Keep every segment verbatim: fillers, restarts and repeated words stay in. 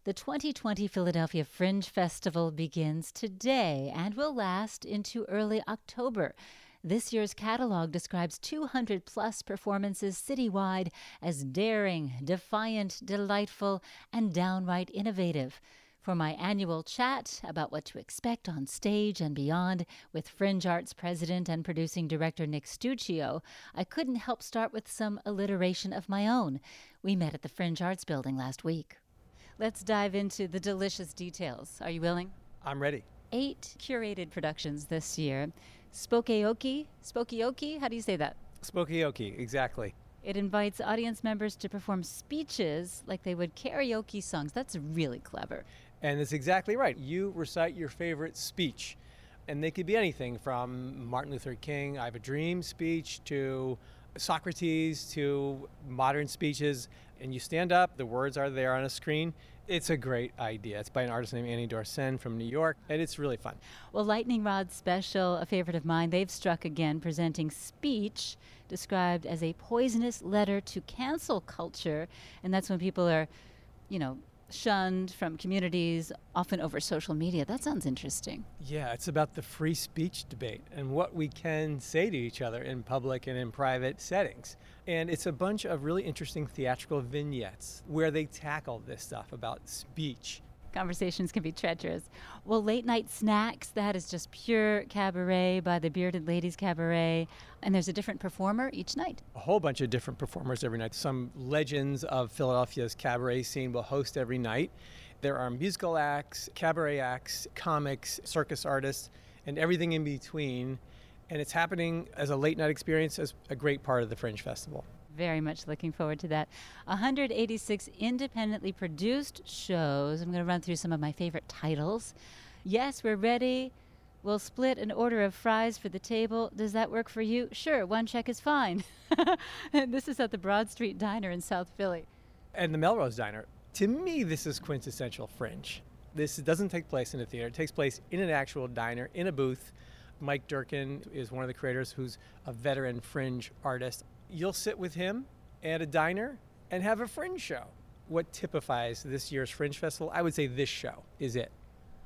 The twenty twenty Philadelphia Fringe Festival begins today and will last into early October. This year's catalog describes two hundred plus performances citywide as daring, defiant, delightful, and downright innovative. For my annual chat about what to expect on stage and beyond with Fringe Arts president and producing director Nick Stuccio, I couldn't help start with some alliteration of my own. We met at the Fringe Arts Building last week. Let's dive into the delicious details. Are you willing? I'm ready. Eight curated productions this year. Spokeoki? Spokeoki? How do you say that? Spokeoki, exactly. It invites audience members to perform speeches like they would karaoke songs. That's really clever. And it's exactly right. You recite your favorite speech. And they could be anything from Martin Luther King, I Have a Dream speech, to Socrates, to modern speeches. And you stand up, the words are there on a screen. It's a great idea. It's by an artist named Annie Dorsen from New York, and it's really fun. Well, Lightning Rod Special, a favorite of mine, they've struck again, presenting Speech, described as a poisonous letter to cancel culture. And that's when people are, you know, shunned from communities, often over social media. That sounds interesting. Yeah, it's about the free speech debate and what we can say to each other in public and in private settings. And it's a bunch of really interesting theatrical vignettes where they tackle this stuff about speech. Conversations can be treacherous. Well, late night snacks, that is just pure cabaret by the Bearded Ladies Cabaret. And there's a different performer each night. A whole bunch of different performers every night. Some legends of Philadelphia's cabaret scene will host every night. There are musical acts, cabaret acts, comics, circus artists, and everything in between. And it's happening as a late night experience as a great part of the Fringe Festival. Very much looking forward to that. one hundred eighty-six independently produced shows. I'm going to run through some of my favorite titles. Yes, we're ready. We'll split an order of fries for the table. Does that work for you? Sure, one check is fine. And this is at the Broad Street Diner in South Philly. And the Melrose Diner. To me, this is quintessential Fringe. This doesn't take place in a theater. It takes place in an actual diner, in a booth. Mike Durkin is one of the creators who's a veteran Fringe artist. You'll sit with him at a diner and have a Fringe show. What typifies this year's Fringe Festival? I would say this show is it.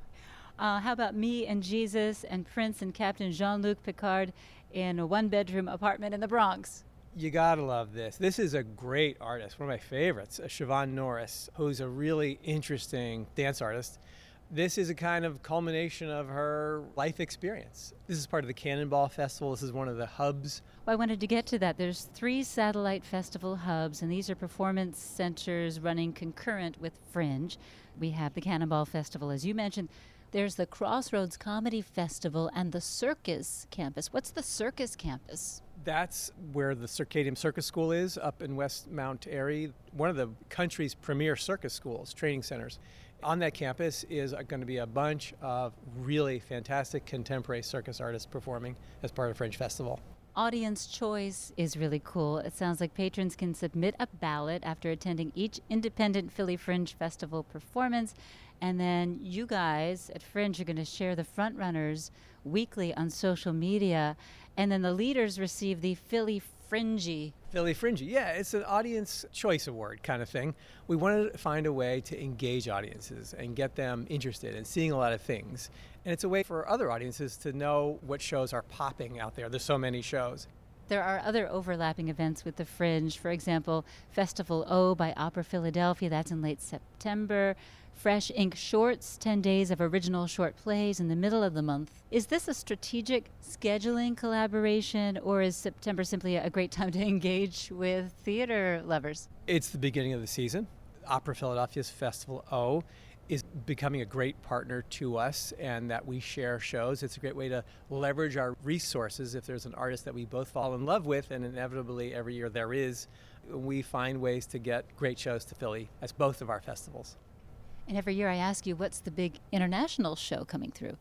Uh, how about me and Jesus and Prince and Captain Jean-Luc Picard in a one-bedroom apartment in the Bronx? You gotta love this. This is a great artist, one of my favorites, Siobhan Norris, who's a really interesting dance artist. This is a kind of culmination of her life experience. This is part of the Cannonball Festival. This is one of the hubs. Well, I wanted to get to that. There's three satellite festival hubs, and these are performance centers running concurrent with Fringe. We have the Cannonball Festival, as you mentioned. There's the Crossroads Comedy Festival and the Circus Campus. What's the Circus Campus? That's where the Circadium Circus School is, up in West Mount Airy, one of the country's premier circus schools, training centers. On that campus is going to be a bunch of really fantastic contemporary circus artists performing as part of Fringe Festival. Audience choice is really cool. It sounds like patrons can submit a ballot after attending each independent Philly Fringe Festival performance. And then you guys at Fringe are going to share the frontrunners weekly on social media. And then the leaders receive the Philly Fringy. Philly Fringy, yeah, it's an audience choice award kind of thing. We wanted to find a way to engage audiences and get them interested in seeing a lot of things. And it's a way for other audiences to know what shows are popping out there. There's so many shows. There are other overlapping events with the Fringe. For example, Festival O by Opera Philadelphia, that's in late September. Fresh Ink Shorts, ten days of original short plays in the middle of the month. Is this a strategic scheduling collaboration, or is September simply a great time to engage with theater lovers? It's the beginning of the season. Opera Philadelphia's Festival O is becoming a great partner to us, and that we share shows. It's a great way to leverage our resources. If there's an artist that we both fall in love with, and inevitably every year there is, we find ways to get great shows to Philly as both of our festivals. And every year I ask you, what's the big international show coming through?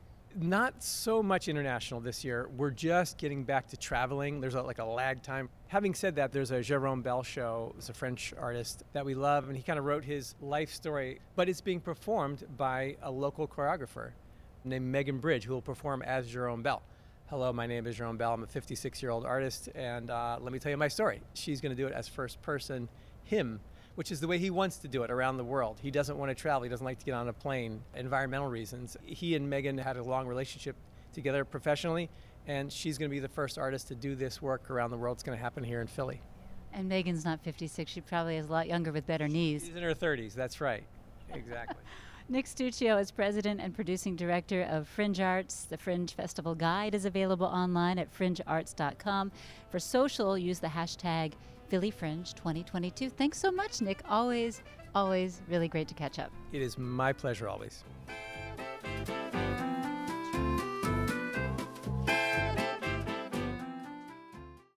Not so much international this year. We're just getting back to traveling. There's a, like a lag time. Having said that, there's a Jérôme Bel show. It's a French artist that we love, and he kind of wrote his life story. But it's being performed by a local choreographer named Megan Bridge, who will perform as Jérôme Bel. Hello, my name is Jérôme Bel. I'm a fifty-six-year-old artist, and uh, let me tell you my story. She's going to do it as first person, him, which is the way he wants to do it around the world. He doesn't want to travel. He doesn't like to get on a plane, environmental reasons. He and Megan had a long relationship together professionally, and she's going to be the first artist to do this work around the world. It's going to happen here in Philly. And Megan's not fifty-six. She probably is a lot younger with better knees. She's in her thirties. That's right. Exactly. Nick Stuccio is president and producing director of Fringe Arts. The Fringe Festival Guide is available online at fringe arts dot com. For social, use the hashtag Philly Fringe twenty twenty-two. Thanks so much, Nick. Always, always really great to catch up. It is my pleasure always.